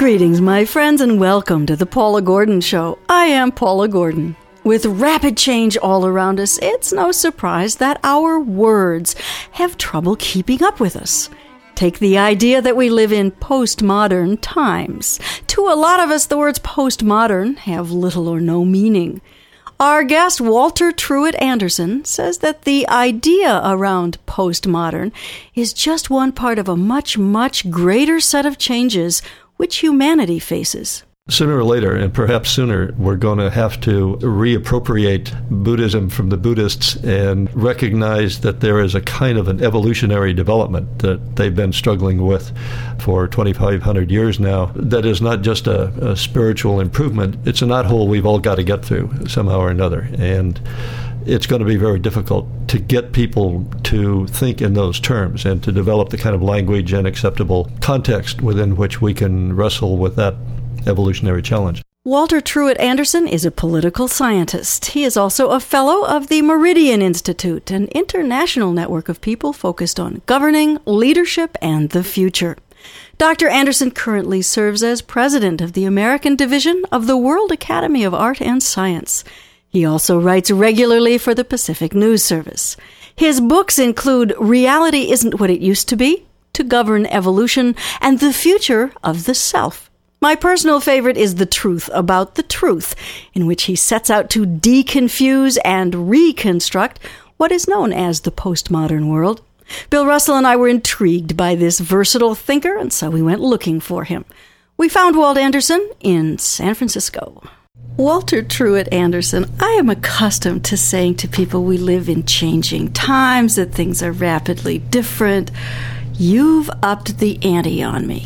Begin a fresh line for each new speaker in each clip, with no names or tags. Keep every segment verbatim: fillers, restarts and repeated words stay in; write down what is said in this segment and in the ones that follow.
Greetings, my friends, and welcome to the Paula Gordon Show. I am Paula Gordon. With rapid change all around us, it's no surprise that our words have trouble keeping up with us. Take the idea that we live in postmodern times. To a lot of us, the words postmodern have little or no meaning. Our guest, Walter Truett Anderson, says that the idea around postmodern is just one part of a much, much greater set of changes which humanity faces.
Sooner or later, and perhaps sooner, we're going to have to reappropriate Buddhism from the Buddhists and recognize that there is a kind of an evolutionary development that they've been struggling with for twenty-five hundred years now that is not just a, a spiritual improvement. It's a knothole we've all got to get through somehow or another. And it's going to be very difficult to get people to think in those terms and to develop the kind of language and acceptable context within which we can wrestle with that evolutionary challenge.
Walter Truett Anderson is a political scientist. He is also a fellow of the Meridian Institute, an international network of people focused on governing, leadership, and the future. Doctor Anderson currently serves as president of the American Division of the World Academy of Art and Science. He also writes regularly for the Pacific News Service. His books include Reality Isn't What It Used to Be, To Govern Evolution, and The Future of the Self. My personal favorite is The Truth About the Truth, in which he sets out to deconfuse and reconstruct what is known as the postmodern world. Bill Russell and I were intrigued by this versatile thinker, and so we went looking for him. We found Walt Anderson in San Francisco. Walter Truett Anderson, I am accustomed to saying to people we live in changing times, that things are rapidly different. You've upped the ante on me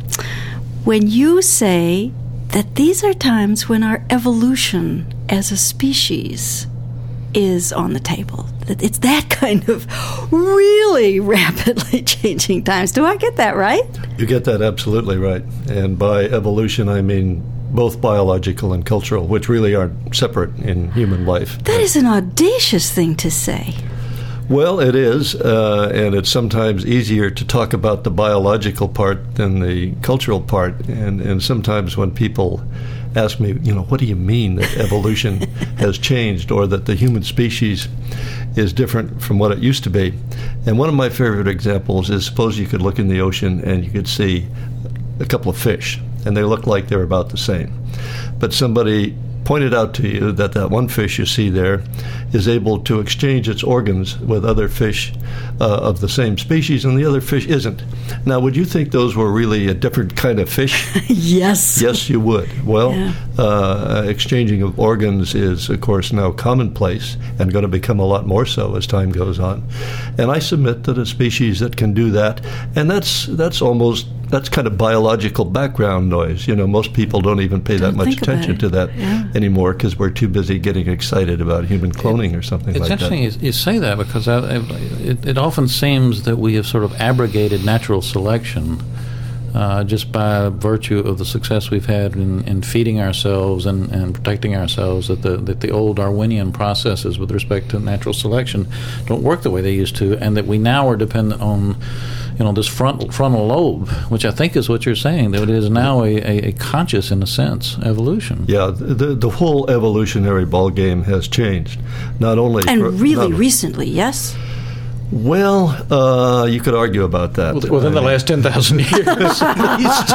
when you say that these are times when our evolution as a species is on the table. That it's that kind of really rapidly changing times. Do I get that right?
You get that absolutely right. And by evolution, I mean both biological and cultural, which really aren't separate in human life.
That is an audacious thing to say.
Well, it is, uh, and it's sometimes easier to talk about the biological part than the cultural part. And, and sometimes when people ask me, you know, what do you mean that evolution has changed or that the human species is different from what it used to be? And one of my favorite examples is, suppose you could look in the ocean and you could see a couple of fish, and they look like they're about the same. But somebody pointed out to you that that one fish you see there is able to exchange its organs with other fish uh, of the same species, and the other fish isn't. Now, would you think those were really a different kind of fish?
Yes.
Yes, you would. Well, yeah. uh, exchanging of organs is, of course, now commonplace and going to become a lot more so as time goes on. And I submit that a species that can do that, and that's that's almost that's kind of biological background noise. You know, most people don't even pay that much attention to that yeah. anymore because we're too busy getting excited about human cloning it, or something like that.
It's interesting you, you say that because I, I, it, it often seems that we have sort of abrogated natural selection uh, just by virtue of the success we've had in, in feeding ourselves and, and protecting ourselves, that the, that the old Darwinian processes with respect to natural selection don't work the way they used to, and that we now are dependent on you know, this front, frontal lobe, which I think is what you're saying, that it is now a, a, a conscious, in a sense, evolution.
Yeah, the the whole evolutionary ballgame has changed. Not only...
And
for,
really recently, yes?
Well, uh, you could argue about that.
Within the last ten thousand years, at least.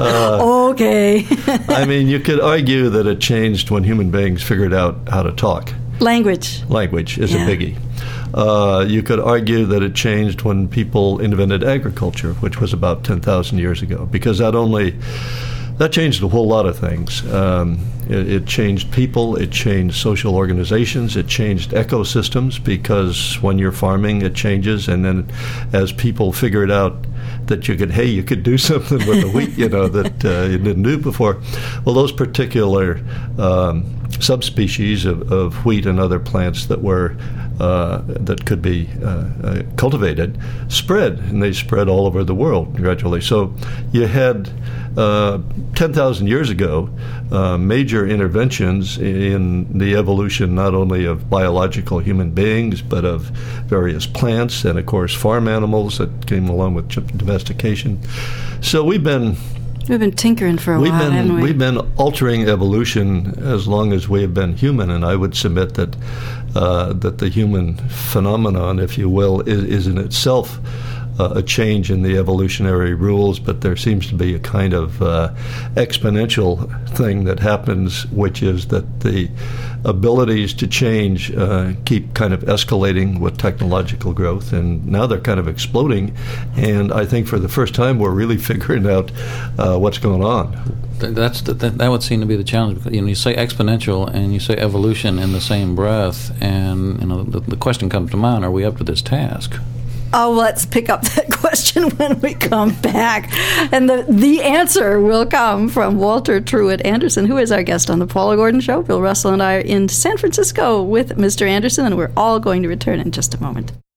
Uh, okay.
I mean, you could argue that it changed when human beings figured out how to talk.
Language.
Language is
yeah.
a biggie. Uh, you could argue that it changed when people invented agriculture, which was about ten thousand years ago, because that only that changed a whole lot of things. Um, it, it changed people, it changed social organizations, it changed ecosystems, because when you're farming, it changes, and then as people figured out that you could, hey, you could do something with the wheat, you know, that uh, you didn't do before. Well, those particular um, subspecies of, of wheat and other plants that were uh, that could be uh, uh, cultivated spread, and they spread all over the world gradually. So you had uh, ten thousand years ago uh, major interventions in the evolution not only of biological human beings, but of various plants and, of course, farm animals that came along with domestication. So we've been
We've been tinkering for a
we've
while,
been,
haven't we?
We've been altering evolution as long as we have been human, and I would submit that uh, that the human phenomenon, if you will, is, is in itself uh, a change in the evolutionary rules, but there seems to be a kind of uh, exponential thing that happens, which is that the abilities to change uh, keep kind of escalating with technological growth, and now they're kind of exploding, and I think for the first time we're really figuring out uh, what's going on.
That's the, that, that would seem to be the challenge. You know, you say exponential and you say evolution in the same breath, and you know the, the question comes to mind: are we up to this task?
Oh, let's pick up that question when we come back. And the, the answer will come from Walter Truett Anderson, who is our guest on the Paula Gordon Show. Bill Russell and I are in San Francisco with Mister Anderson, and we're all going to return in just a moment.